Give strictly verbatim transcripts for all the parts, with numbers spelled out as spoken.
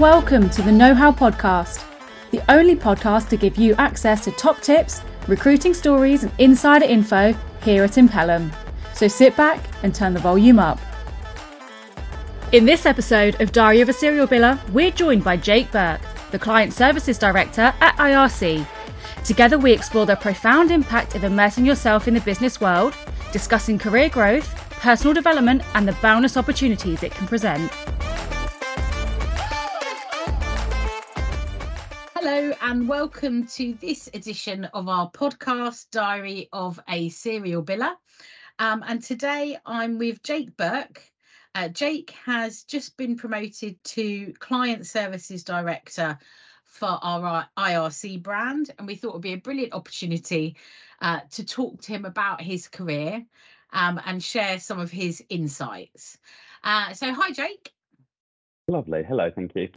Welcome to the Know How Podcast, the only podcast to give you access to top tips, recruiting stories and insider info here at Impellum. So sit back and turn the volume up. In this episode of Diary of a Serial Biller, we're joined by Jake Burke, the Client Services Director at I R C. Together we explore the profound impact of immersing yourself in the business world, discussing career growth, personal development and the boundless opportunities it can present. Hello and welcome to this edition of our podcast, Diary of a Serial Biller. Um, and today I'm with Jake Burke. Uh, Jake has just been promoted to Client Services Director for our I R C brand, and we thought it would be a brilliant opportunity uh, to talk to him about his career um, and share some of his insights. Uh, so hi, Jake. Lovely. Hello, thank you.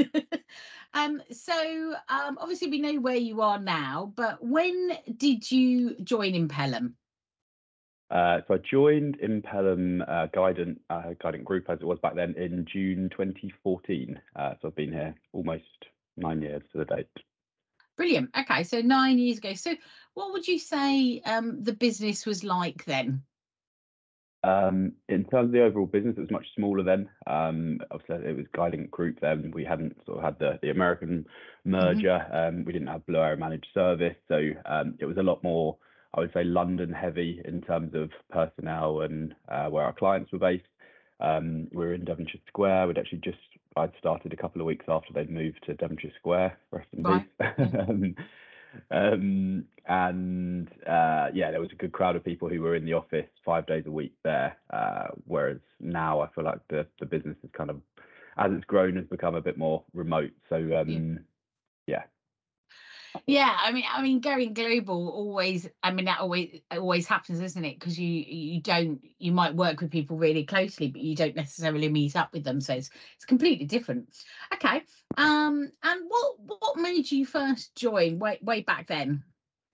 um, so um, obviously we know where you are now, but when did you join Impellum? Uh, so I joined Impellum uh, Guidant, uh, Guidant Group as it was back then in June twenty fourteen. Uh, so I've been here almost nine years to the date. Brilliant. Okay, so nine years ago. So what would you say um, the business was like then? Um, in terms of the overall business, it was much smaller then. Um, obviously, it was Guidant Group then. We hadn't sort of had the, the American merger. Mm-hmm. Um, we didn't have Blue Arrow Managed Service. So um, it was a lot more, I would say, London heavy in terms of personnel and uh, where our clients were based. Um, we were in Devonshire Square. We'd actually just, I'd started a couple of weeks after they'd moved to Devonshire Square, rest in right. peace. um, um, and uh, yeah, there was a good crowd of people who were in the office five days a week there. Uh, whereas now I feel like the, the business is kind of, as it's grown, has become a bit more remote. So um, yeah. yeah. Yeah, I mean, I mean, going global always. I mean, that always always happens, isn't it? Because you you don't you might work with people really closely, but you don't necessarily meet up with them. So it's it's completely different. Okay. Um. And what what made you first join way way back then?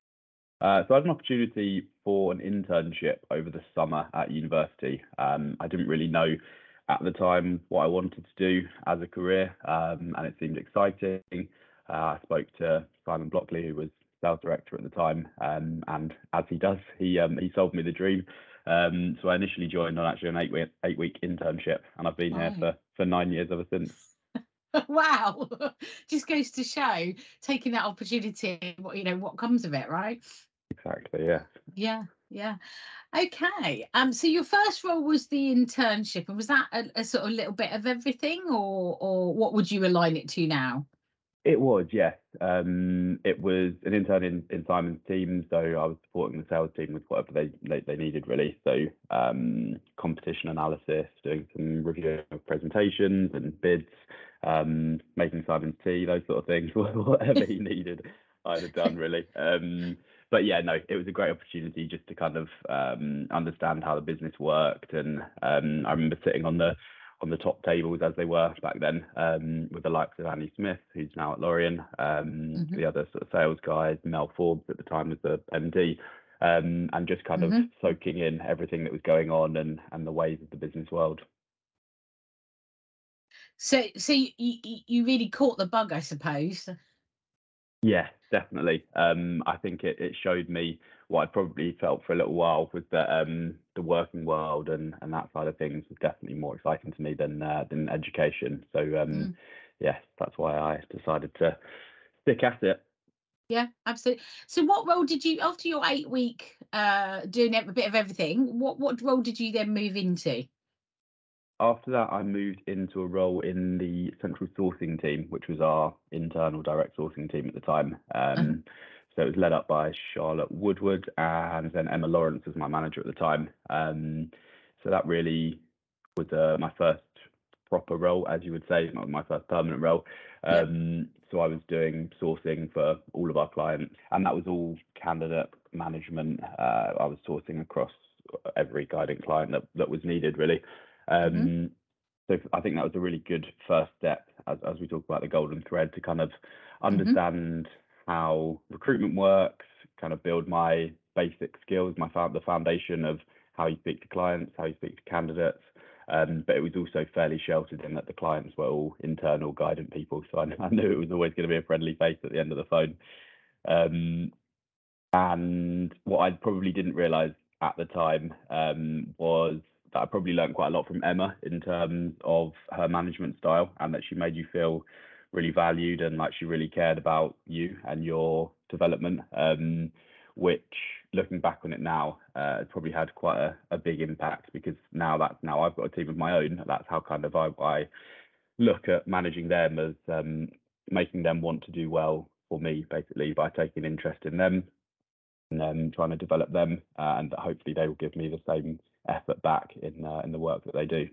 Uh, so I had an opportunity for an internship over the summer at university. Um, I didn't really know at the time what I wanted to do as a career, um, and it seemed exciting. Uh, I spoke to Simon Blockley, who was sales director at the time, um, and as he does, he um, he sold me the dream. Um, so I initially joined on actually an eight week eight week internship, and I've been Right. here for for nine years ever since. Wow, just goes to show taking that opportunity, you know, what comes of it, right? Exactly. Yeah. Yeah. Yeah. Okay. Um. So your first role was the internship, and was that a, a sort of little bit of everything, or or what would you align it to now? It was, yes. Um, it was an intern in, in Simon's team, so I was supporting the sales team with whatever they they, they needed, really. So um, competition analysis, doing some review of presentations and bids, um, making Simon's tea, those sort of things, whatever he needed, I'd have done, really. Um, but yeah, no, it was a great opportunity just to kind of um, understand how the business worked. And um, I remember sitting on the on the top tables as they were back then, um, with the likes of Annie Smith, who's now at Lorien, um, mm-hmm. the other sort of sales guys, Mel Forbes at the time was the M D, um, and just kind mm-hmm. of soaking in everything that was going on and, and the ways of the business world. So, so you, you, you really caught the bug, I suppose. Yeah, definitely. Um, I think it, it showed me what I probably felt for a little while, was that um, the working world and, and that side of things was definitely more exciting to me than uh, than education. So um, mm. yes, that's why I decided to stick at it. Yeah, absolutely. So what role did you, after your eight week uh, doing a bit of everything, what, what role did you then move into? After that, I moved into a role in the central sourcing team, which was our internal direct sourcing team at the time. Um, uh-huh. So it was led up by Charlotte Woodward, and then Emma Lawrence was my manager at the time. Um, so that really was uh, my first proper role, as you would say, not my first permanent role. Um, yep. So I was doing sourcing for all of our clients, and that was all candidate management. Uh, I was sourcing across every Guidant client that, that was needed, really. Um, mm-hmm. So I think that was a really good first step, as, as we talk about the golden thread, to kind of understand mm-hmm. how recruitment works, kind of build my basic skills, my the foundation of how you speak to clients, how you speak to candidates, Um, but it was also fairly sheltered in that the clients were all internal guidance people. So I, I knew it was always going to be a friendly face at the end of the phone. Um, and what I probably didn't realise at the time um, was that I probably learned quite a lot from Emma in terms of her management style, and that she made you feel really valued and like she really cared about you and your development, um, which looking back on it now, uh, it probably had quite a, a big impact, because now that now I've got a team of my own, that's how kind of I, I look at managing them as um, making them want to do well for me, basically, by taking interest in them and then trying to develop them, uh, and that hopefully they will give me the same effort back in uh, in the work that they do.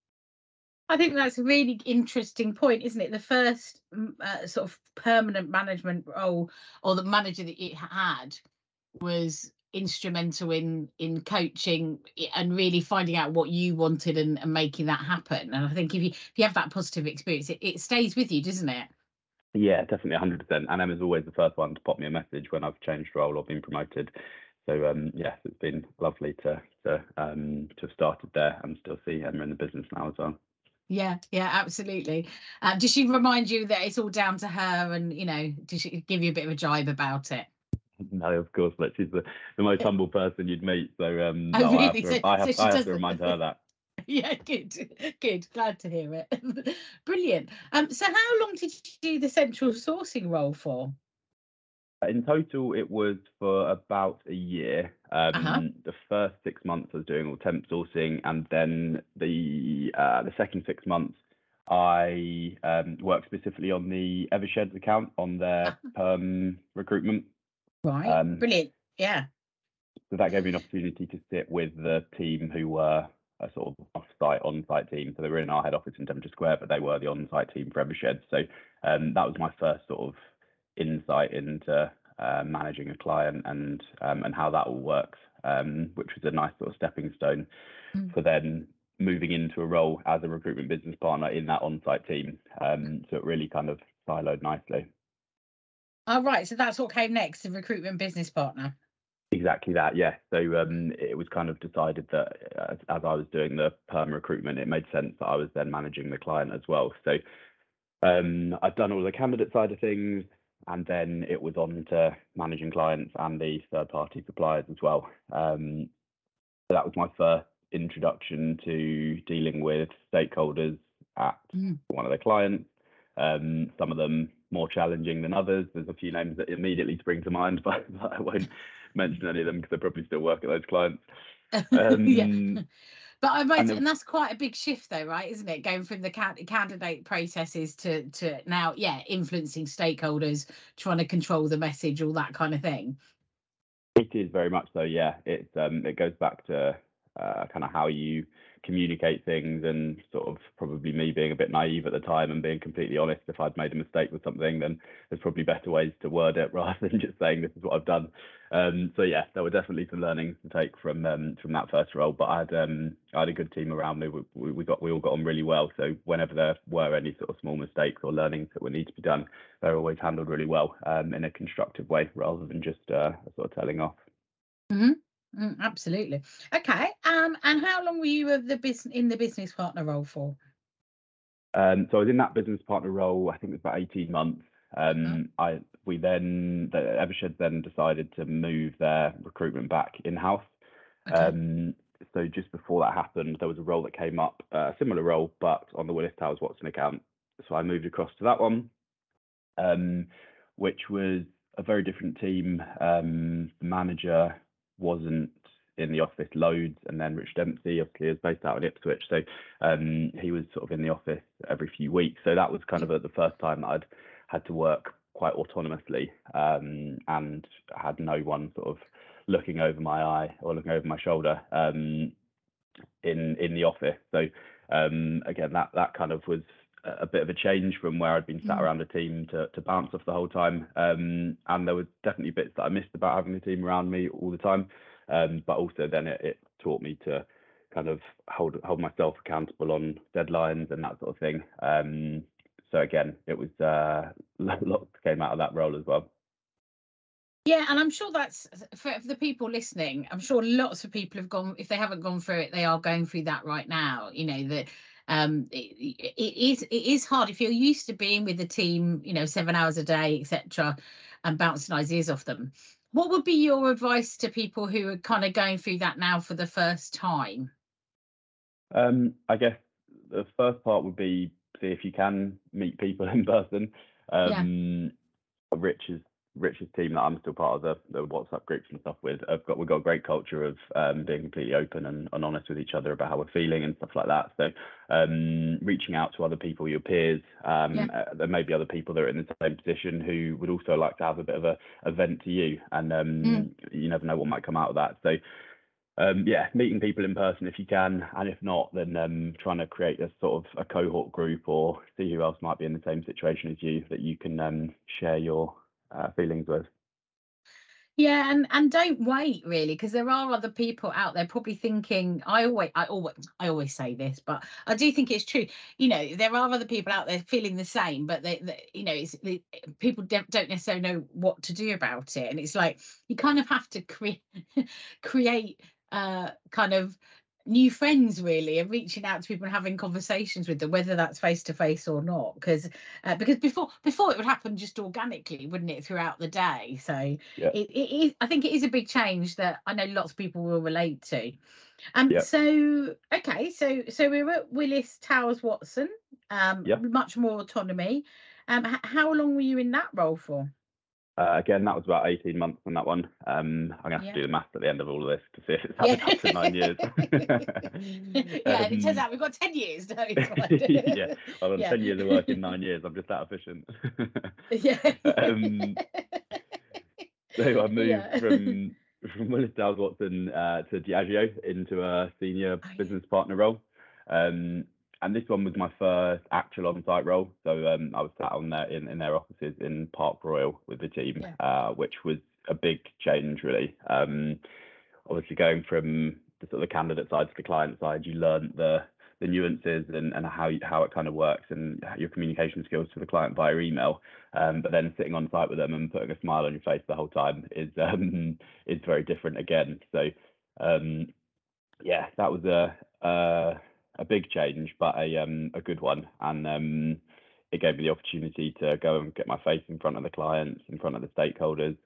I think that's a really interesting point, isn't it? The first uh, sort of permanent management role, or the manager that it had, was instrumental in in coaching and really finding out what you wanted and, and making that happen. And I think if you if you have that positive experience, it, it stays with you, doesn't it? Yeah, definitely one hundred percent. And Emma's always the first one to pop me a message when I've changed role or been promoted. So um, yes, it's been lovely to to um, to have started there and still see Emma in the business now as well. Yeah, yeah, absolutely. Uh, does she remind you that it's all down to her, and you know, does she give you a bit of a jibe about it? No, of course, but she's the, the most humble person you'd meet. So um, Oh, no, I have really? to, So, I have, so she I have to doesn't. remind her that. Yeah, good, good. Glad to hear it. Brilliant. Um, so how long did you do the central sourcing role for? In total, it was for about a year. Um, Uh-huh. The first six months I was doing all temp sourcing, and then the uh, the second six months I um, worked specifically on the Eversheds account on their perm recruitment. Right. Um, Brilliant. Yeah. so that gave me an opportunity to sit with the team who were a sort of off-site, on-site team. So they were in our head office in Devonshire Square, but they were the on-site team for Eversheds. So um, that was my first sort of insight into uh, managing a client and um, and how that all works, um, which was a nice sort of stepping stone Mm. for then moving into a role as a recruitment business partner in that on-site team. Um, so it really kind of siloed nicely. Oh, right. So that's what came next, the recruitment business partner. Exactly that, yeah. So um, it was kind of decided that as, as I was doing the perm recruitment, it made sense that I was then managing the client as well. So um, I'd done all the candidate side of things, and then it was on to managing clients and the third-party suppliers as well. Um, so that was my first introduction to dealing with stakeholders at Mm. one of the clients. Um, some of them more challenging than others. There's a few names that immediately spring to mind, but, but I won't mention any of them because I probably still work at those clients. Um, Yeah. But I might, and and, then- that's quite a big shift, though, right? Isn't it? Going from the can- candidate processes to to now, yeah, influencing stakeholders, trying to control the message, all that kind of thing. It is very much so, yeah. It um it goes back to uh, kind of how you communicate things, and sort of probably me being a bit naive at the time and being completely honest. If I'd made a mistake with something, then there's probably better ways to word it rather than just saying this is what I've done. Um, so yeah, there were definitely some learnings to take from um, from that first role. But I had um, I had a good team around me. We, we got we all got on really well. So whenever there were any sort of small mistakes or learnings that would need to be done, they're always handled really well um, in a constructive way rather than just uh, sort of telling off. Mm-hmm. Mm, absolutely. Okay. Um, and how long were you of the business in the business partner role for? Um, so I was in that business partner role, I think it was about eighteen months. Um, Uh-huh. I we then the Eversheds then decided to move their recruitment back in-house. Okay. Um, so just before that happened, there was a role that came up, uh, a similar role, but on the Willis Towers Watson account. So I moved across to that one, um, which was a very different team. Um, the manager wasn't in the office loads, and then Rich Dempsey obviously is based out in Ipswich, so um, he was sort of in the office every few weeks. So that was kind of the first time that I'd had to work quite autonomously, um, and had no one sort of looking over my eye or looking over my shoulder um, in in the office. So um, again, that that kind of was a bit of a change from where I'd been sat Mm. around a team to, to bounce off the whole time. Um, and there were definitely bits that I missed about having the team around me all the time. Um, but also then it, it taught me to kind of hold hold myself accountable on deadlines and that sort of thing. Um, so again, it was uh, lots came out of that role as well. Yeah, and I'm sure that's for, for the people listening. I'm sure lots of people have gone. If they haven't gone through it, they are going through that right now. You know that um, it, it is it is hard if you're used to being with the team. You know, seven hours a day, et cetera, and bouncing ideas off them. What would be your advice to people who are kind of going through that now for the first time? Um, I guess the first part would be see if you can meet people in person. Yeah. Um, Rich's Rich's team that I'm still part of the, the WhatsApp groups and stuff with, have got we've got a great culture of um, being completely open and, and honest with each other about how we're feeling and stuff like that. So um, reaching out to other people, your peers, um, Yeah. uh, there may be other people that are in the same position who would also like to have a bit of a, a vent to you, and um, Mm. you never know what might come out of that. So um, yeah, meeting people in person if you can, and if not, then um, trying to create a sort of a cohort group or see who else might be in the same situation as you that you can um, share your uh, feelings with. Yeah, and and don't wait really, because there are other people out there probably thinking. I always, I always, I always say this, but I do think it's true. You know, there are other people out there feeling the same, but they, they you know, it's they, people don't, don't necessarily know what to do about it, and it's like you kind of have to create create uh kind of new friends really, and reaching out to people and having conversations with them, whether that's face to face or not, because uh, because before before it would happen just organically, wouldn't it, throughout the day. So Yeah, it, it is, I think it is a big change that I know lots of people will relate to. Um yeah, so okay, so so we were at Willis Towers Watson, um yeah. much more autonomy. Um h- how long were you in that role for? Uh, again, that was about eighteen months on that one. Um, I'm gonna have to Yeah. do the maths at the end of all of this to see if it's Yeah. added up to nine years. Yeah, and it turns um, out we've got ten years. No, it's fine. yeah, well, on Yeah. ten years of work in nine years, I'm just that efficient. Yeah. um, so I moved Yeah. from from Willis Towers Watson uh, to Diageo into a senior Oh, yeah. business partner role. Um, and this one was my first actual on-site role. So um, I was sat on there in, in their offices in Park Royal with the team, Yeah. uh, which was a big change, really. Um, obviously, going from the sort of the candidate side to the client side, you learn the the nuances and, and how you, how it kind of works and your communication skills to the client via email. Um, but then sitting on site with them and putting a smile on your face the whole time is um, is very different again. So um, yeah, that was a, a a big change, but a um, a good one, and um, it gave me the opportunity to go and get my face in front of the clients, in front of the stakeholders.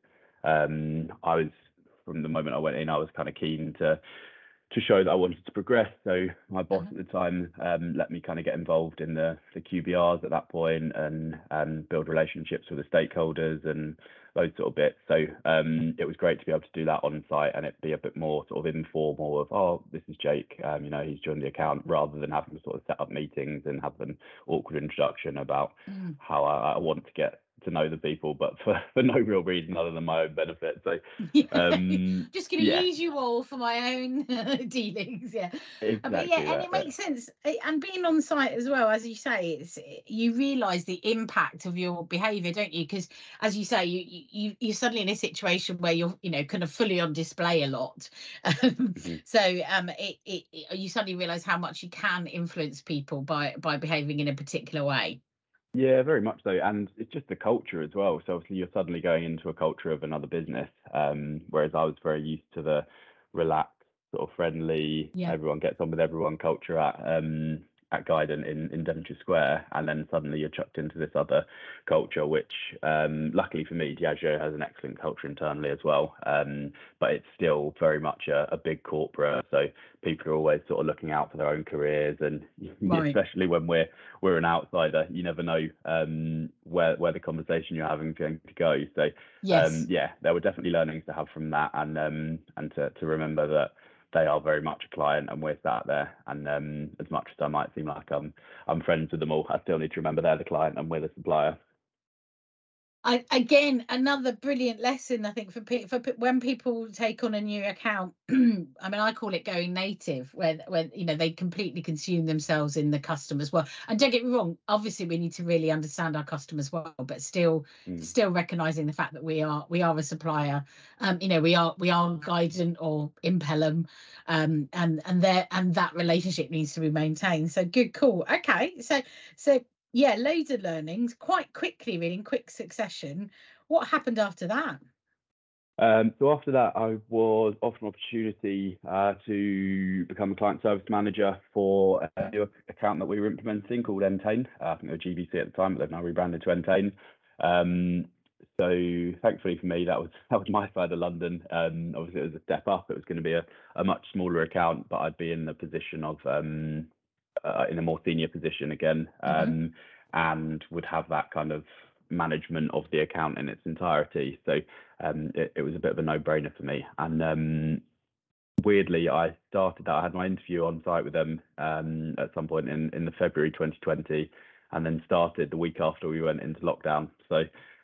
Um, I was from the moment I went in, I was kind of keen to to show that I wanted to progress. So my boss Uh-huh. at the time um, let me kind of get involved in the, the Q B Rs at that point and um, build relationships with the stakeholders and those sort of bits. So um, it was great to be able to do that on site and it be a bit more sort of informal of, oh, this is Jake, um, you know, he's joined the account, rather than having to sort of set up meetings and have an awkward introduction about Mm. how I, I want to get to know the people, but for, for no real reason other than my own benefit. So Yeah. um, Just going to yeah, use you all for my own dealings. Yeah. Uh, But yeah, exactly and that. it Yeah. makes sense. Uh, And being on site as well, as you say, it's you realise the impact of your behaviour, don't you? Because as you say, you you you're suddenly in a situation where you're, you know, kind of fully on display a lot. Um, Mhm. so um, it, it it you suddenly realise how much you can influence people by by behaving in a particular way. Yeah, very much so. And it's just the culture as well. So obviously you're suddenly going into a culture of another business. Um, whereas I was very used to the relaxed, sort of friendly, Yeah. everyone gets on with everyone culture at um at Guidon in, in Devonshire Square, and then suddenly you're chucked into this other culture, which um luckily for me, Diageo has an excellent culture internally as well. Um, but it's still very much a, a big corporate. So people are always sort of looking out for their own careers, and Right. especially when we're we're an outsider, you never know um, where where the conversation you're having is going to go. So um, Yes. yeah, there were definitely learnings to have from that, and um, and to, to remember that they are very much a client, and we're sat there. And um, as much as I might seem like I'm I'm friends with them all, I still need to remember they're the client and we're the supplier. I, again, another brilliant lesson, I think, for pe- for pe- when people take on a new account. I mean, I call it going native, where where you know they completely consume themselves in the customers well. And don't get me wrong, obviously we need to really understand our customers well, but still, Mm. still recognizing the fact that we are we are a supplier. Um, you know, we are we are Guidon or Impelum, um, and and there and that relationship needs to be maintained. So good, cool. Okay, so so. Yeah, loads of learnings quite quickly, really, in quick succession. What happened after that? Um, so after that, I was offered an opportunity uh, to become a client service manager for a new account that we were implementing called Entain. Uh, I think they were G B C at the time, but they've now rebranded to Entain. Um, so thankfully for me, that was that was my side of London. Um, obviously, it was a step up. It was going to be a, a much smaller account, but I'd be in the position of um, uh, in a more senior position again, um, mm-hmm. and would have that kind of management of the account in its entirety. So um, it, it was a bit of a no-brainer for me. And um, weirdly, I started that. I had my interview on site with them um, at some point in, in the February twenty twenty, and then started the week after we went into lockdown. So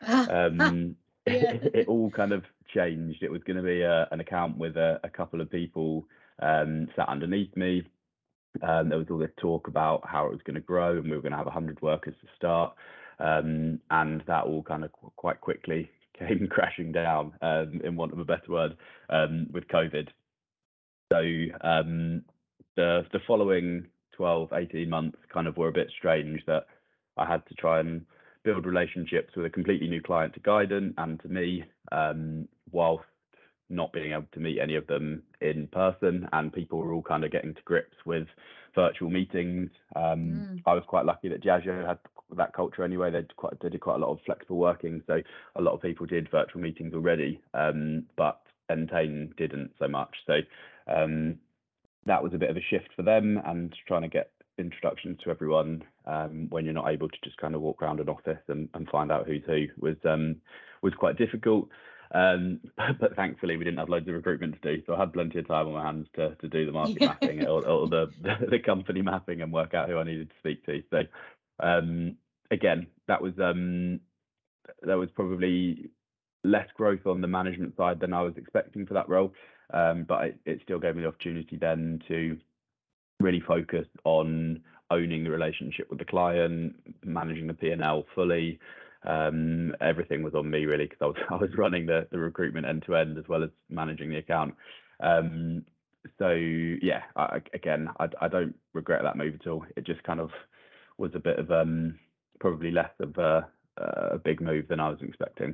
um, yeah. it, it all kind of changed. It was going to be a, an account with a, a couple of people um, sat underneath me. Um, there was all this talk about how it was going to grow, and we were going to have one hundred workers to start. Um, and that all kind of qu- quite quickly came crashing down, um, in want of a better word, um, with COVID. So um, the the following twelve, eighteen months kind of were a bit strange, that I had to try and build relationships with a completely new client to Guidant and to me, um, whilst not being able to meet any of them in person, and people were all kind of getting to grips with virtual meetings. Um, mm. I was quite lucky that Diageo had that culture anyway. They quite they did quite a lot of flexible working, so a lot of people did virtual meetings already, um, but Entain didn't so much. So um, that was a bit of a shift for them, and trying to get introductions to everyone um, when you're not able to just kind of walk around an office and, and find out who's who was um, was quite difficult. Um, but, but thankfully, we didn't have loads of recruitment to do, so I had plenty of time on my hands to to do the market yeah. mapping or, or the, the the company mapping and work out who I needed to speak to. So um, again, that was um, that was probably less growth on the management side than I was expecting for that role, um, but it, it still gave me the opportunity then to really focus on owning the relationship with the client, managing the P and L fully. Um, everything was on me really, because I was I was running the, the recruitment end to end as well as managing the account. Um, so yeah, I, again, I, I don't regret that move at all. It just kind of was a bit of um, probably less of a, a big move than I was expecting.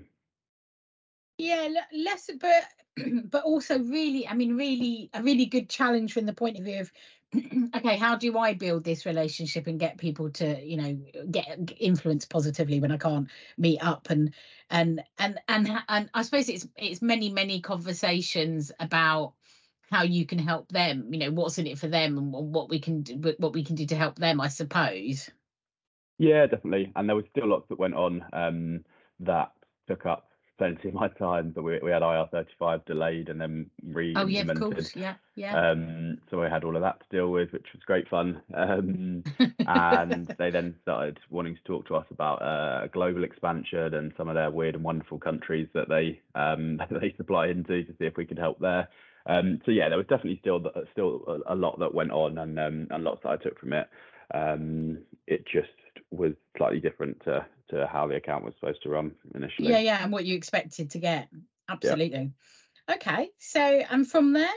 Yeah, less, but but also really, I mean, really a really good challenge from the point of view of, okay, how do I build this relationship and get people to, you know, get influence positively when I can't meet up, and and and and and I suppose it's it's many many conversations about how you can help them, you know, what's in it for them, and what we can do, what we can do to help them, I suppose. Yeah, definitely, and there was still lots that went on um, that took up plenty of my time. But we we had I R thirty-five delayed and then re-implemented. Oh yeah, of course, yeah, yeah. Um, so I had all of that to deal with, which was great fun. Um, and they then started wanting to talk to us about uh, global expansion and some of their weird and wonderful countries that they um, that they supply into, to see if we could help there. Um, so yeah, there was definitely still still a, a lot that went on, and um, and lots that I took from it. Um, it just was slightly different to to how the account was supposed to run initially. Yeah, yeah, and what you expected to get. Absolutely. Yeah. Okay, so and from there.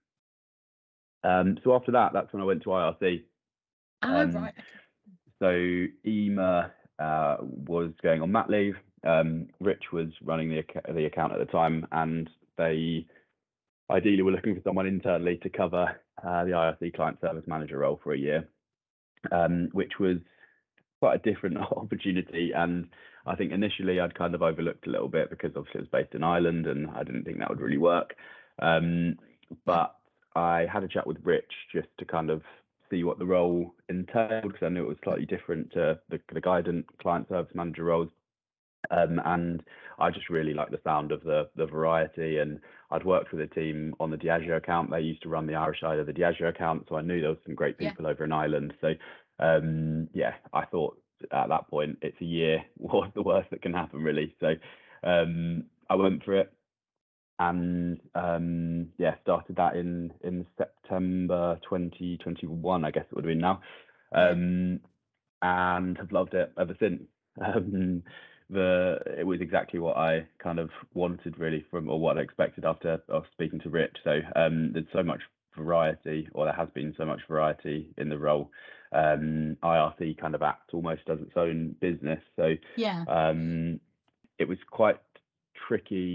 Um, so after that, that's when I went to I R C. Oh, um, right. So Ema uh, was going on mat leave. Um, Rich was running the the account at the time, and they ideally were looking for someone internally to cover uh, the I R C client service manager role for a year, um, which was quite a different opportunity. And I think initially I'd kind of overlooked a little bit, because obviously it was based in Ireland and I didn't think that would really work. Um, but I had a chat with Rich just to kind of see what the role entailed, because I knew it was slightly different to the, the Guidant client service manager roles. Um, and I just really liked the sound of the the variety. And I'd worked with a team on the Diageo account. They used to run the Irish side of the Diageo account, so I knew there was some great people yeah. over in Ireland. So um, yeah, I thought at that point, it's a year. What's the worst that can happen, really? So um, I went for it. And um, yeah, started that in in September twenty twenty-one, I guess it would have been now, um, yeah. and have loved it ever since. Um, the it was exactly what I kind of wanted, really, from or what I expected after of speaking to Rich. So um, there's so much variety, or there has been so much variety in the role. Um, I R C kind of acts almost as its own business. So yeah, um, it was quite tricky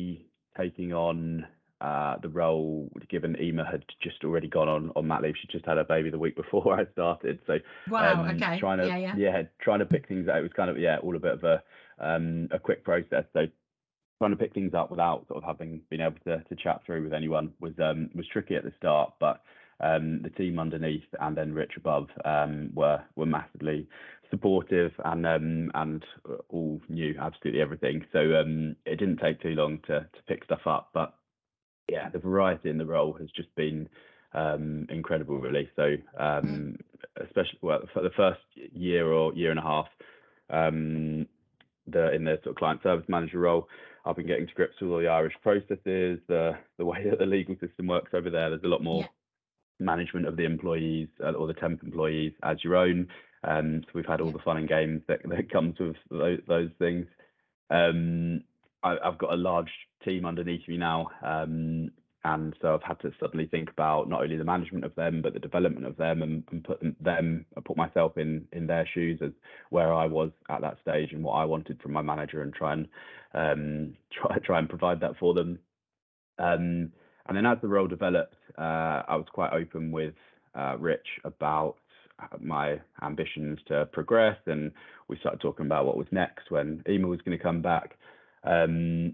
taking on uh, the role, given Ema had just already gone on on mat leave. She just had her baby the week before I started. So Wow. um, Okay. trying to Yeah. Yeah. yeah trying to pick things out. It was kind of yeah all a bit of a um, a quick process. So trying to pick things up without sort of having been able to to chat through with anyone was um, was tricky at the start, but um, the team underneath and then Rich above um, were were massively supportive and um, and all knew absolutely everything. So um, it didn't take too long to to pick stuff up, but yeah, the variety in the role has just been um, incredible, really. So um, Mm. especially well for the first year or year and a half, um, the in the sort of client service manager role, I've been getting to grips with all the Irish processes, the the way that the legal system works over there. There's a lot more Yeah. management of the employees uh, or the temp employees as your own. Um, so we've had all Yeah. the fun and games that, that comes with those, those things. Um, I, I've got a large team underneath me now, um, and so I've had to suddenly think about not only the management of them but the development of them, and, and put them, them put myself in in their shoes as where I was at that stage and what I wanted from my manager, and try and um, try try and provide that for them. Um, and then as the role developed, uh, I was quite open with uh, Rich about my ambitions to progress, and we started talking about what was next when Ema was going to come back, um,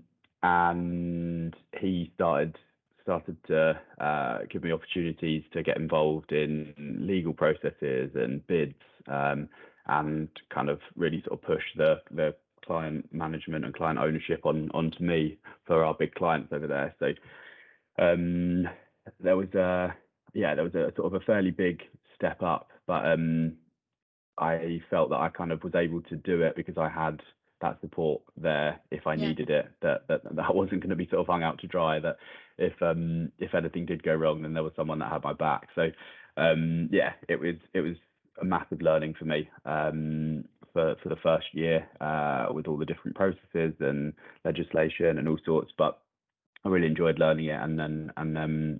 and he started started to uh, give me opportunities to get involved in legal processes and bids, um, and kind of really sort of push the the client management and client ownership on onto me for our big clients over there. So um, there was a yeah there was a sort of a fairly big step up, but um, I felt that I kind of was able to do it because I had that support there if I Yeah. needed it. That that that wasn't going to be sort of hung out to dry. That if um if anything did go wrong, then there was someone that had my back. So um yeah, it was it was a massive learning for me um for for the first year uh with all the different processes and legislation and all sorts. But I really enjoyed learning it, and then and then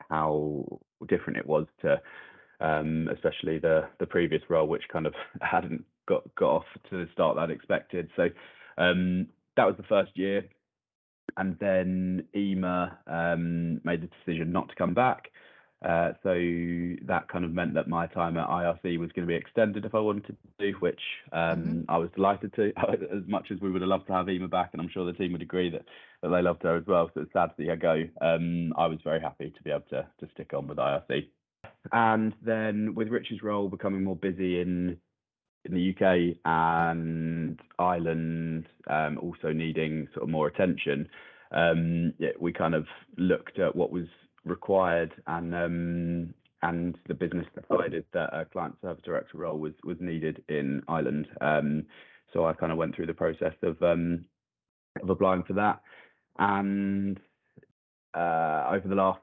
how different it was to um, especially the the previous role, which kind of hadn't got got off to the start that I'd expected. So um, that was the first year, and then Ema um, made the decision not to come back. Uh, so that kind of meant that my time at I R C was going to be extended if I wanted to do, which um, Mhm. I was delighted to. As much as we would have loved to have Ema back, and I'm sure the team would agree that, that they loved her as well. So it's sad to see her go. Um, I was very happy to be able to to stick on with I R C. And then with Rich's role becoming more busy in in the U K and Ireland, um, also needing sort of more attention, um, yeah, we kind of looked at what was required, and um, and the business decided that a client service director role was was needed in Ireland. Um, so I kind of went through the process of um, of applying for that, and uh, over the last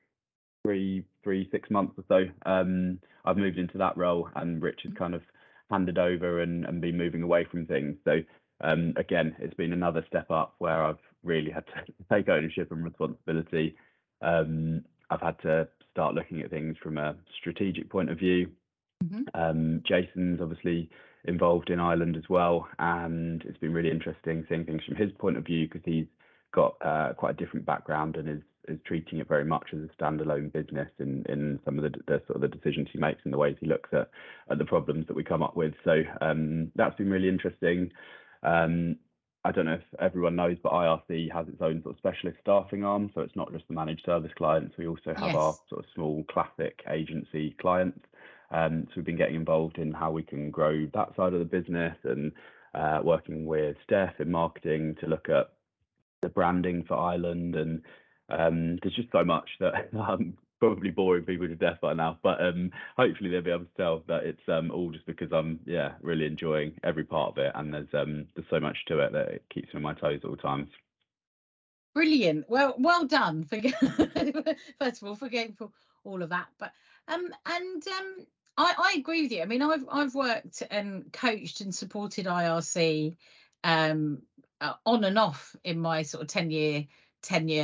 three, three, six months or so, um, I've moved into that role, and Rich has kind of handed over and, and been moving away from things. So um, again, it's been another step up where I've really had to take ownership and responsibility. Um, I've had to start looking at things from a strategic point of view. Mhm. Um, Jason's obviously involved in Ireland as well, and it's been really interesting seeing things from his point of view, because he's got uh, quite a different background and is is treating it very much as a standalone business in in some of the, the sort of the decisions he makes and the ways he looks at, at the problems that we come up with. So um, that's been really interesting. Um, I don't know if everyone knows, but I R C has its own sort of specialist staffing arm. So it's not just the managed service clients. We also have our Yes. sort of small classic agency clients. Um, so we've been getting involved in how we can grow that side of the business, and uh, working with Steph in marketing to look at the branding for Ireland. And um, there's just so much that I'm probably boring people to death by now, but um, hopefully they'll be able to tell that it's um, all just because I'm yeah really enjoying every part of it, and there's um, there's so much to it that it keeps me on my toes at all times. Brilliant. Well, well done for first of all for going for all of that. But um, and um, I, I agree with you. I mean, I've I've worked and coached and supported I R C um uh, on and off in my sort of ten year tenure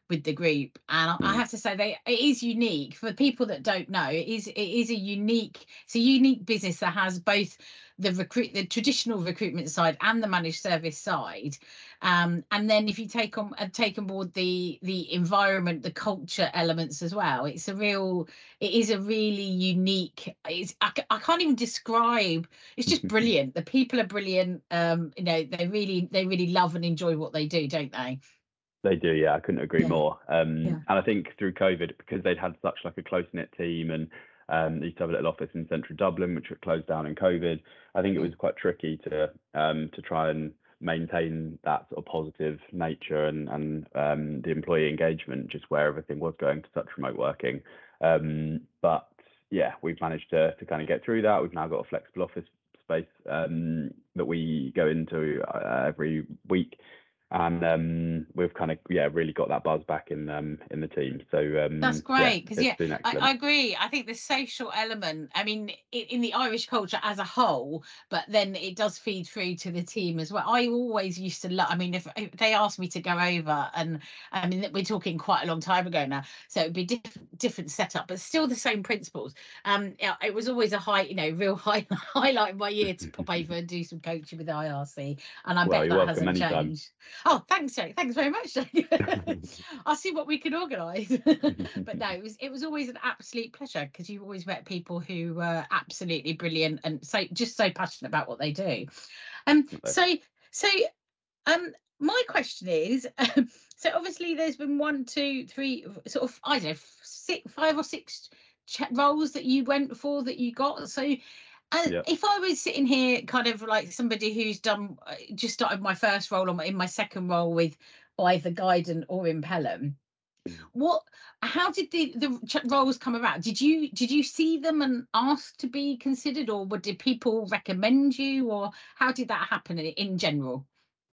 with the group, and I, I Mm. have to say they it is unique for people that don't know. It is it is a unique it's a unique business that has both the recruit the traditional recruitment side and the managed service side, um, and then if you take on uh, take on board the the environment, the culture elements as well, it's a real it is a really unique. It's I, I can't even describe. It's just brilliant. The people are brilliant. Um, you know, they really they really love and enjoy what they do, don't they? They do, yeah. I couldn't agree Yeah. more. Um, Yeah. And I think through COVID, because they'd had such like a close knit team, and um, they used to have a little office in central Dublin, which got closed down in COVID. I think it was quite tricky to um, to try and maintain that sort of positive nature and and um, the employee engagement, just where everything was going to such remote working. Um, but yeah, we've managed to to kind of get through that. We've now got a flexible office space um, that we go into uh, every week. And um, we've kind of yeah really got that buzz back in um, in the team. So um, That's yeah, great because it's yeah, been I, excellent. I agree. I think the social element, I mean, in, in the Irish culture as a whole, but then it does feed through to the team as well. I always used to love. I mean, if, if they asked me to go over, and I mean, we're talking quite a long time ago now, so it'd be different different setup, but still the same principles. Um, it, it was always a high, you know, real high highlight of my year to pop over and do some coaching with I R C, and I Well, bet you're that welcome hasn't anytime. changed. Oh, thanks, Jake. Thanks very much, Jake. I'll see what we can organise. But no, it was it was always an absolute pleasure because you've always met people who were absolutely brilliant and so just so passionate about what they do. Um, so so um, my question is, um, so obviously there's been one, two, three, sort of I don't know, six, five or six ch- roles that you went for that you got. So uh, Yeah. if I was sitting here, kind of like somebody who's done uh, just started my first role, or in my second role with either Guidant or Impellum, what how did the the ch- roles come about? Did you did you see them and ask to be considered, or what, did people recommend you, or how did that happen in, in general?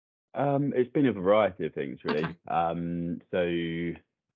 Um, it's been a variety of things, really. Okay. Um, so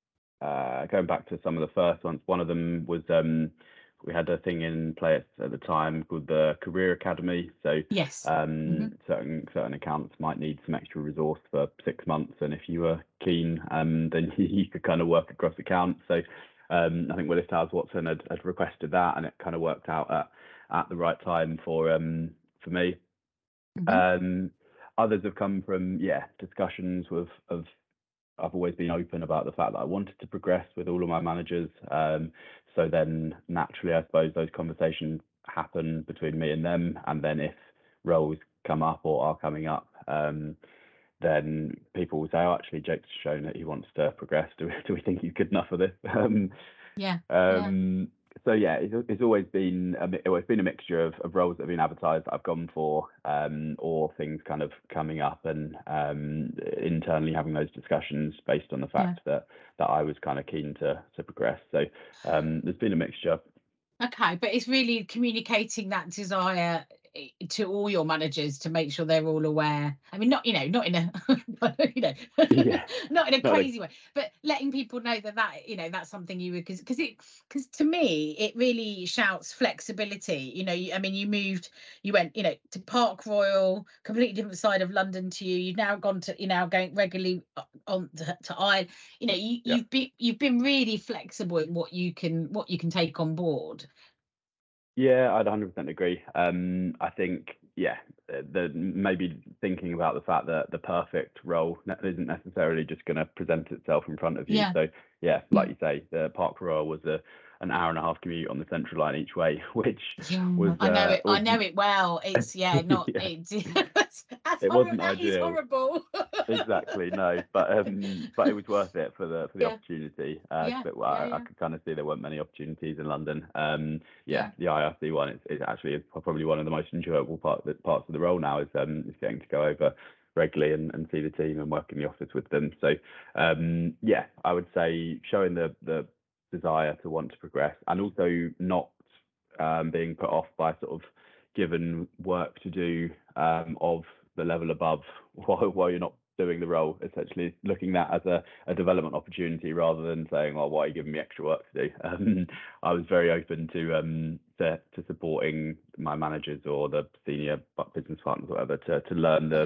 uh, going back to some of the first ones, one of them was um, we had a thing in place at the time called the Career Academy. So Yes. um, Mhm. certain certain accounts might need some extra resource for six months, and if you were keen, um, then you could kind of work across accounts. So um, I think Willis Towers Watson had, had requested that, and it kind of worked out at, at the right time for um, for me. Mhm. Um, others have come from yeah discussions with of I've always been open about the fact that I wanted to progress with all of my managers. Um, so then naturally, I suppose those conversations happen between me and them. And then if roles come up or are coming up, um, then people will say, "Oh, actually, Jake's shown that he wants to progress. Do, do we think he's good enough for this?" Um, Yeah. Yeah. um, so yeah, it's, it's always been a, mi- it's been a mixture of, of roles that have been advertised that I've gone for, um, or things kind of coming up and um, internally having those discussions based on the fact that that I was kind of keen to to progress. So um, there's been a mixture. Okay, but it's really communicating that desire eh, to all your managers to make sure they're all aware. I mean, not you know, not in a you know, Yeah, not in a not like, crazy way, but letting people know that that you know that's something you would because because it because to me it really shouts flexibility. You know, you, I mean, you moved, you went, you know, to Park Royal, completely different side of London to you. You've now gone to, you're now going regularly o- on to, to Ireland. You know, you yeah. you've been you've been really flexible in what you can what you can take on board. Yeah, I'd one hundred percent agree. Um, I think, yeah, uh, the maybe thinking about the fact that the perfect role ne- isn't necessarily just going to present itself in front of you. Yeah. So, yeah, Yeah. like you say, the Park Royal was a an hour and a half commute on the Central Line each way, which Yeah, was I know uh, it. I was know it well. It's yeah, not yeah, it's that's it horrible. wasn't That is ideal. horrible. Exactly, no, but um, but it was worth it for the for the Yeah, opportunity. Uh, 'cause yeah, it, yeah, I, I yeah, could kind of see there weren't many opportunities in London. Um, yeah, yeah, the I R C one is, is actually probably one of the most enjoyable part, parts of the role now is um is getting to go over regularly and, and see the team and work in the office with them. So um, yeah, I would say showing the the desire to want to progress and also not um, being put off by sort of given work to do um, of the level above while, while you're not doing the role, essentially looking at as a, a development opportunity rather than saying, "Oh, why are you giving me extra work to do?" Um, I was very open to um to, to supporting my managers or the senior business partners, or whatever, to to learn the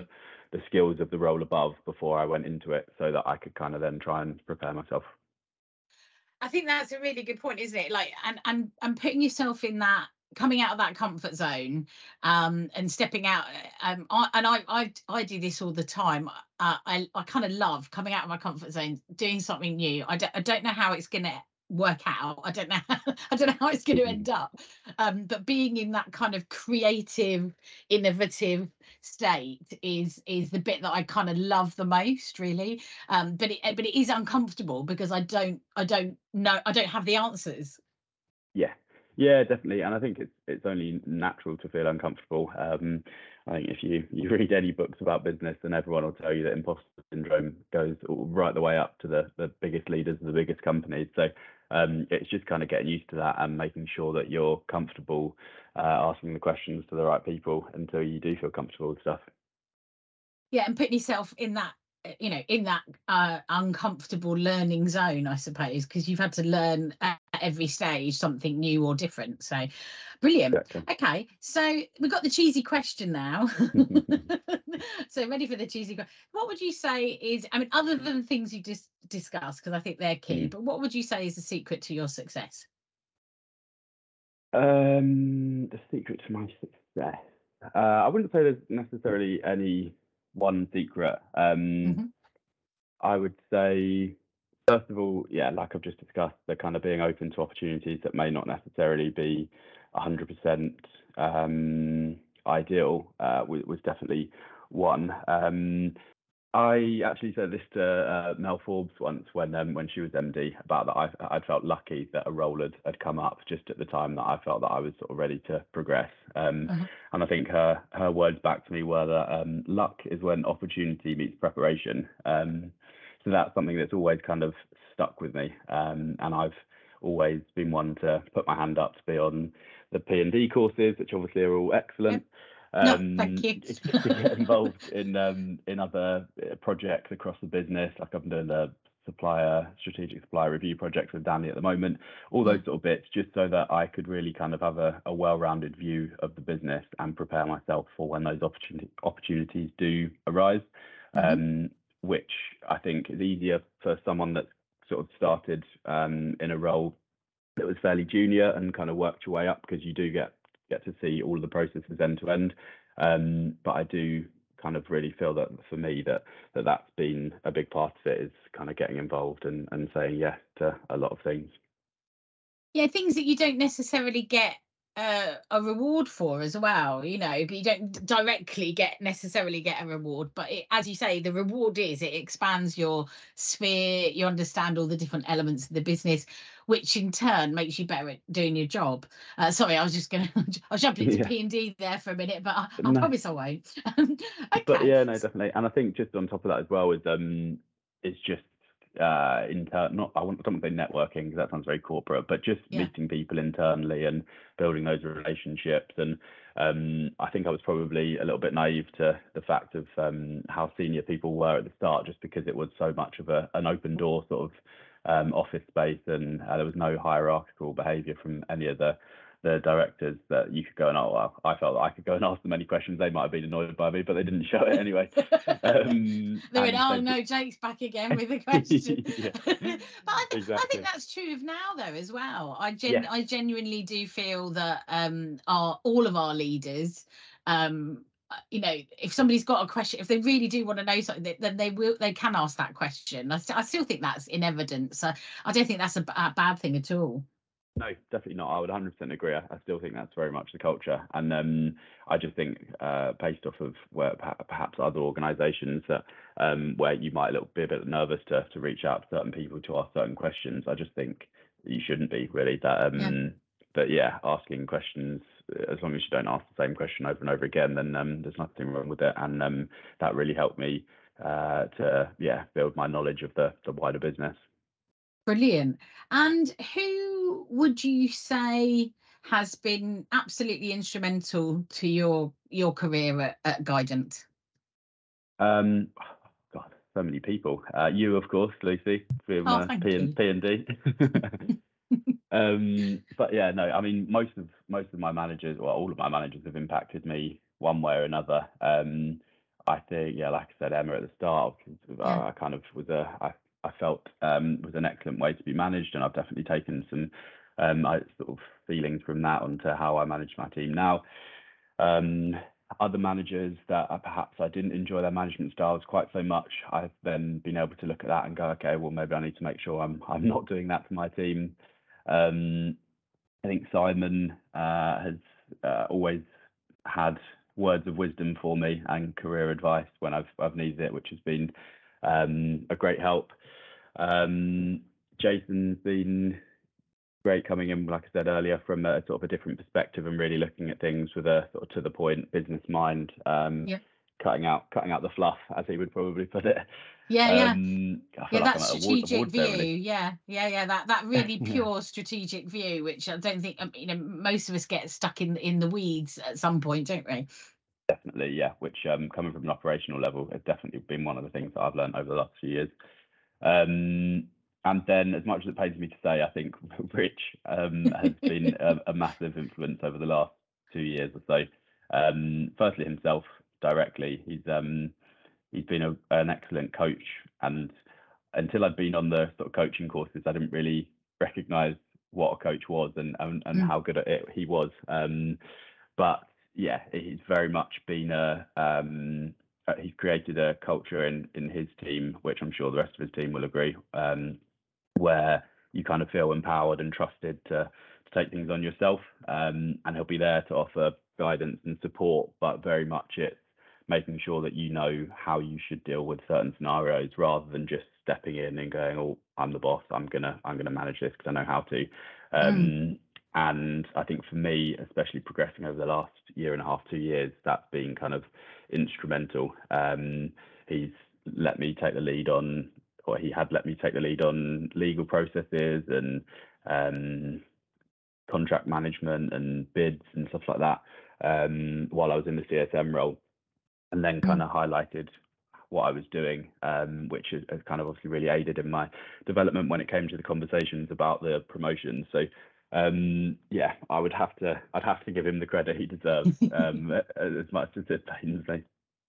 the skills of the role above before I went into it, so that I could kind of then try and prepare myself. I think that's a really good point, isn't it? Like, and and and putting yourself in that, coming out of that comfort zone, um, and stepping out. Um, I, and I, I, I do this all the time. Uh, I, I kind of love coming out of my comfort zone, doing something new. I don't, I don't know how it's gonna work out. I don't know. How, I don't know how it's going to end up. Um, but being in that kind of creative, innovative state is is the bit that I kind of love the most, really. Um, but it but it is uncomfortable because I don't I don't know I don't have the answers. Yeah, yeah, definitely. And I think it's it's only natural to feel uncomfortable. Um, I think if you you read any books about business, then everyone will tell you that imposter syndrome goes right the way up to the the biggest leaders of the biggest companies. So um, it's just kind of getting used to that and making sure that you're comfortable uh, asking the questions to the right people until you do feel comfortable with stuff. Yeah, and putting yourself in that, you know, in that uh, uncomfortable learning zone, I suppose, because you've had to learn at every stage something new or different. So brilliant. Exactly. Okay, so we've got the cheesy question now. So ready for the cheesy question. What would you say is, I mean, other than the things you just discussed, because I think they're key, Mm. but what would you say is the secret to your success? Um, the secret to my success. Uh, I wouldn't say there's necessarily any one secret. Um, Mm-hmm. I would say, first of all, yeah, like I've just discussed, the kind of being open to opportunities that may not necessarily be one hundred percent um, ideal uh, was, was definitely one. Um, I actually said this to uh, Mel Forbes once when um, when she was M D, about that I I felt lucky that a role had, had come up just at the time that I felt that I was sort of ready to progress. Um, Uh-huh. and I think her her words back to me were that um, luck is when opportunity meets preparation. Um, so that's something that's always kind of stuck with me. Um, and I've always been one to put my hand up to be on the P and D courses, which obviously are all excellent. No, Um, thank you. to, to get involved in um, in other projects across the business, like I'm doing the supplier strategic supplier review project with Danny at the moment, all those Yeah. sort of bits, just so that I could really kind of have a, a well-rounded view of the business and prepare myself for when those opportunity, opportunities do arise, Mhm. um, which I think is easier for someone that's sort of started um, in a role that was fairly junior and kind of worked your way up, because you do get get to see all of the processes end to end. Um, but I do kind of really feel that for me that, that that's been a big part of it, is kind of getting involved and, and saying yes to a lot of things. Yeah, things that you don't necessarily get uh, a reward for as well, you know, but you don't directly get necessarily get a reward. But it, as you say, the reward is it expands your sphere, you understand all the different elements of the business, which in turn makes you better at doing your job. Uh, sorry, I was just going to, I was jumping into Yeah. P and D there for a minute, but I, I No. promise I won't. Okay. But yeah, no, definitely. And I think just on top of that as well is um is just uh inter not I want I don't want to say networking because that sounds very corporate, but just Yeah. meeting people internally and building those relationships. And um I think I was probably a little bit naive to the fact of um how senior people were at the start, just because it was so much of a an open door sort of um office space, and uh, there was no hierarchical behavior from any of the the directors that you could go and oh, well, I felt that I could go and ask them any questions. They might have been annoyed by me, but they didn't show it anyway. Um, they went, and oh they- no, Jake's back again with a question. Yeah, But I, th- I exactly. think that's true of now though as well. I gen- Yeah. I genuinely do feel that um our all of our leaders, um uh, you know, if somebody's got a question, if they really do want to know something, they- then they will they can ask that question. I, st- I still think that's in evidence. So I don't think that's a, b- a bad thing at all. No, definitely not. I would one hundred percent agree. I, I still think that's very much the culture. And um, I just think, uh, based off of where perha- perhaps other organisations that um, where you might a little, be a bit nervous to, to reach out to certain people to ask certain questions, I just think you shouldn't be really. That, um, Yeah. But yeah, asking questions, as long as you don't ask the same question over and over again, then um, there's nothing wrong with it. And um, that really helped me uh, to yeah build my knowledge of the, the wider business. Brilliant. And who would you say has been absolutely instrumental to your your career at, at Guidant? Um, God, so many people. Uh, you, of course, Lucy, with Oh, my thank P you. and P and D. Um, but yeah, no, I mean, most of most of my managers, or all of my managers, have impacted me one way or another. Um, I think, yeah, like I said, Emma at the start, Yeah. I kind of was a, I, I felt um, was an excellent way to be managed, and I've definitely taken some um, I, sort of feelings from that onto how I manage my team now. Um, other managers that I, perhaps I didn't enjoy their management styles quite so much, I've then been able to look at that and go, okay, well maybe I need to make sure I'm I'm not doing that to my team. Um, I think Simon uh, has uh, always had words of wisdom for me and career advice when I've I've needed it, which has been um, a great help. Um, Jason's been great coming in, like I said earlier, from a sort of a different perspective and really looking at things with a sort of to the point business mind, um, Yeah. cutting out cutting out the fluff, as he would probably put it. Yeah, yeah. Um, I Yeah, feel like that I'm at a award, strategic award view. ceremony. Yeah, yeah, yeah. That that really Yeah, pure strategic view, which I don't think um, you know most of us get stuck in in the weeds at some point, don't we? definitely, yeah. Which um, coming from an operational level has definitely been one of the things that I've learned over the last few years. Um, and then, as much as it pains me to say, I think Rich um, has been a, a massive influence over the last two years or so. Um, firstly, himself directly, he's um, he's been a, an excellent coach, and until I'd been on the sort of coaching courses, I didn't really recognise what a coach was and and, and Mm. how good at it he was. Um, but yeah, he's very much been a um, uh, he's created a culture in in his team, which I'm sure the rest of his team will agree, um, where you kind of feel empowered and trusted to to take things on yourself, um, and he'll be there to offer guidance and support, but very much it's making sure that you know how you should deal with certain scenarios rather than just stepping in and going, "Oh, I'm the boss. I'm gonna I'm gonna manage this because I know how to." Mm. Um, and I think for me, especially progressing over the last year and a half, two years, that's been kind of instrumental. Um, he's let me take the lead on, or he had let me take the lead on legal processes and um, contract management and bids and stuff like that um, while I was in the C S M role, and then kind Mm. of highlighted what I was doing, um, which has, has kind of obviously really aided in my development when it came to the conversations about the promotion. So um, yeah, I would have to, I'd have to give him the credit he deserves, um, as much as it pains me.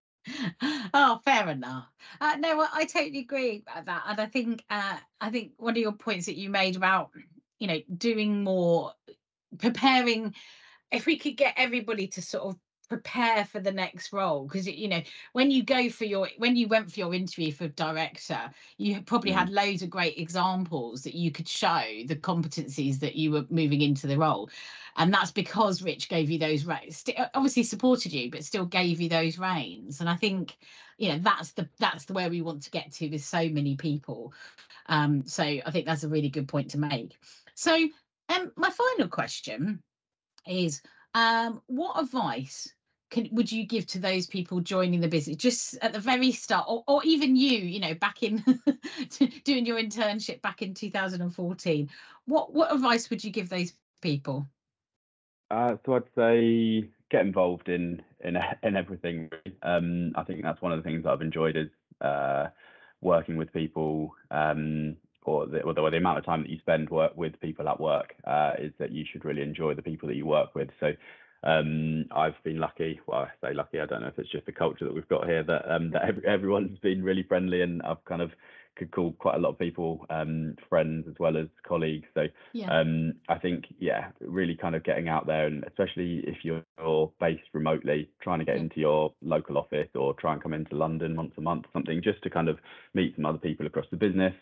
Oh, fair enough. Uh, no, I, I totally agree about that, and I think uh, I think one of your points that you made about you know doing more, preparing. If we could get everybody to sort of prepare for the next role, because you know when you go for your when you went for your interview for director, you probably had Mm. loads of great examples that you could show the competencies that you were moving into the role, and that's because Rich gave you those reins, obviously supported you but still gave you those reins. And I think you know that's the that's the where we want to get to with so many people. Um so I think that's a really good point to make. So um my final question is, um, what advice can would you give to those people joining the business just at the very start, or, or even you, you know, back in doing your internship back in two thousand fourteen? What what advice would you give those people? Uh, so I'd say get involved in in in everything. Really. Um, I think that's one of the things that I've enjoyed is uh, working with people, um, or the, or the, or the amount of time that you spend work with people at work uh, is that you should really enjoy the people that you work with. So um, I've been lucky. Well, I say lucky. I don't know if it's just the culture that we've got here that um, that every, everyone's been really friendly, and I've kind of could call quite a lot of people um, friends as well as colleagues. So Yeah. um, I think, yeah, really kind of getting out there, and especially if you're based remotely, trying to get Yeah. into your local office or try and come into London once a month or something, just to kind of meet some other people across the business.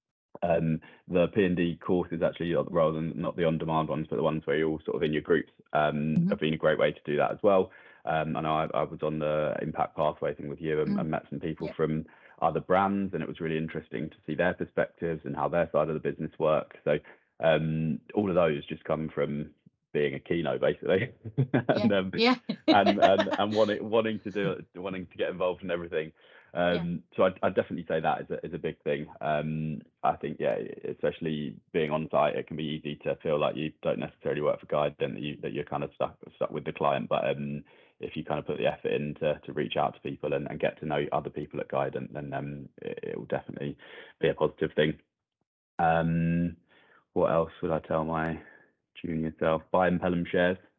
Um, the P and D course is actually, rather than not the on-demand ones, but the ones where you're all sort of in your groups, um, Mhm. have been a great way to do that as well. Um, I know I, I was on the Impact Pathway thing with you and, Mm. and met some people Yeah. from other brands, and it was really interesting to see their perspectives and how their side of the business works. So um, all of those just come from being a keynote, basically, Yeah. and, um, Yeah. and and and wanting wanting to do it, wanting to get involved in everything. Yeah. Um, so I'd, I'd definitely say that is a, is a big thing. Um, I think, yeah, especially being on site, it can be easy to feel like you don't necessarily work for Guide, and that you that you're kind of stuck stuck with the client. But um, if you kind of put the effort in to, to reach out to people and, and get to know other people at Guide, then um, it, it will definitely be a positive thing. Um, what else would I tell my junior self? Buy Impellum shares.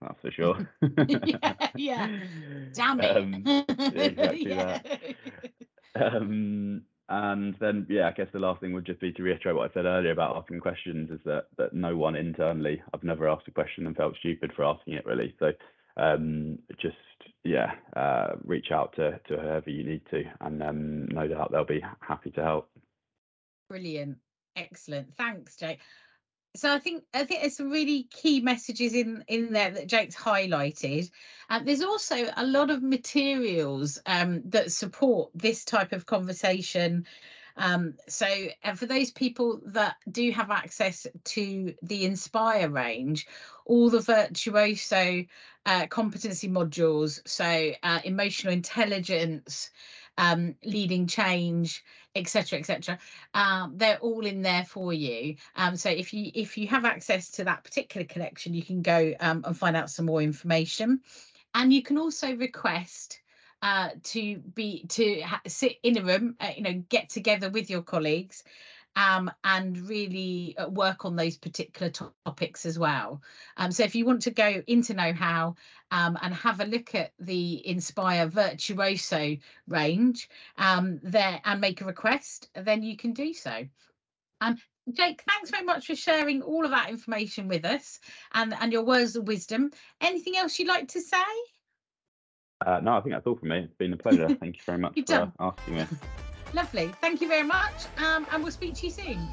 that's for sure. yeah, yeah. Damn it. Um, exactly yeah. that. Um, and then, yeah, I guess the last thing would just be to reiterate what I said earlier about asking questions, is that that no one internally, I've never asked a question and felt stupid for asking it, really. So um, just, yeah, uh, reach out to, to whoever you need to, and um, no doubt they'll be happy to help. Brilliant. Excellent. Thanks, Jake. So I think I think there's some really key messages in in there that Jake's highlighted. And uh, there's also a lot of materials um, that support this type of conversation. Um, so and for those people that do have access to the Inspire range, all the Virtuoso uh, competency modules, so uh, emotional intelligence, um, leading change, etc, etc, um, they're all in there for you. Um, so if you if you have access to that particular collection, you can go um, and find out some more information. And you can also request uh, to be to ha- sit in a room, uh, you know, get together with your colleagues um, and really uh, work on those particular to- topics as well. Um, so if you want to go into Know How um, and have a look at the Inspire Virtuoso range um, there and make a request, then you can do so. Um, Jake, thanks very much for sharing all of that information with us and, and your words of wisdom. Anything else you'd like to say? Uh, no, I think that's all from me. It's been a pleasure. Thank you very much for done. uh, asking me. Lovely. Thank you very much. Um, and we'll speak to you soon.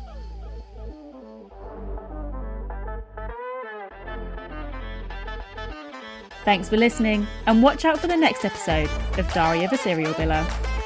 Thanks for listening, and watch out for the next episode of Diary of a Serial Biller.